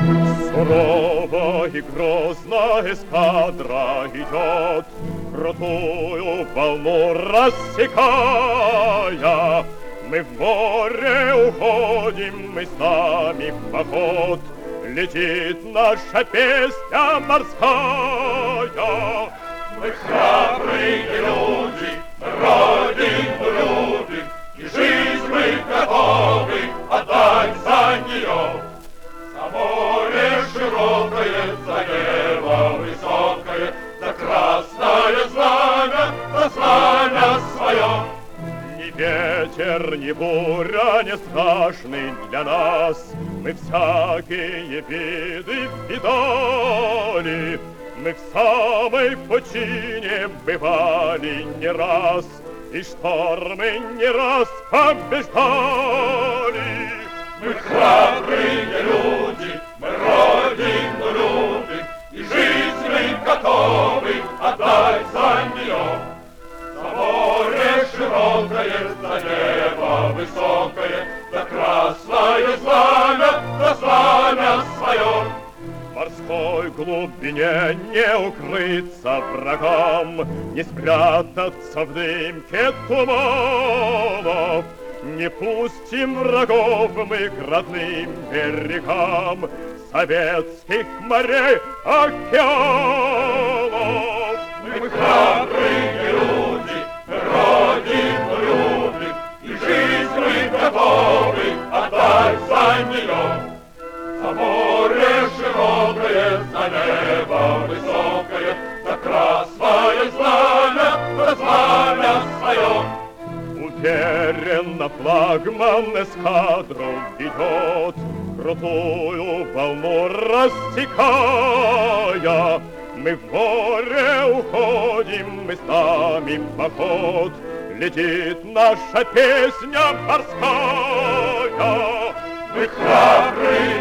Сурово и грозно эскадра идет, крутую волну рассекая. Мы в море уходим, мы с нами в поход, летит наша песня морская. Мы храбрые люди, мы родину любим, и жизнь мы готовы отдать за нее. За море широкое, за небо высокое, за красное знамя, за знамя свое. Ни ветер, ни буря не страшны для нас, мы всякие виды видали. Мы в самой пучине бывали не раз, и штормы не раз побеждали. Мы храбрые люди, мы родину любим, и жизнь мы готовы отдать за нее. За море широкое, за небо высокое, за красное знамя, за знамя свое. В морской глубине не укрыться врагам, не спрятаться в дымке туманов. Не пустим врагов мы к родным берегам советских морей, океанов. Мы храбрые люди, родину любим, и жизнь мы готовы отдать за нее. За море широкое, за небо высокое, за красное знамя, за знамя свое. Уверенно флагман эскадру ведет, крутую волну рассекая. Мы в море уходим, мы с нами в поход, летит наша песня морская. Мы храбрые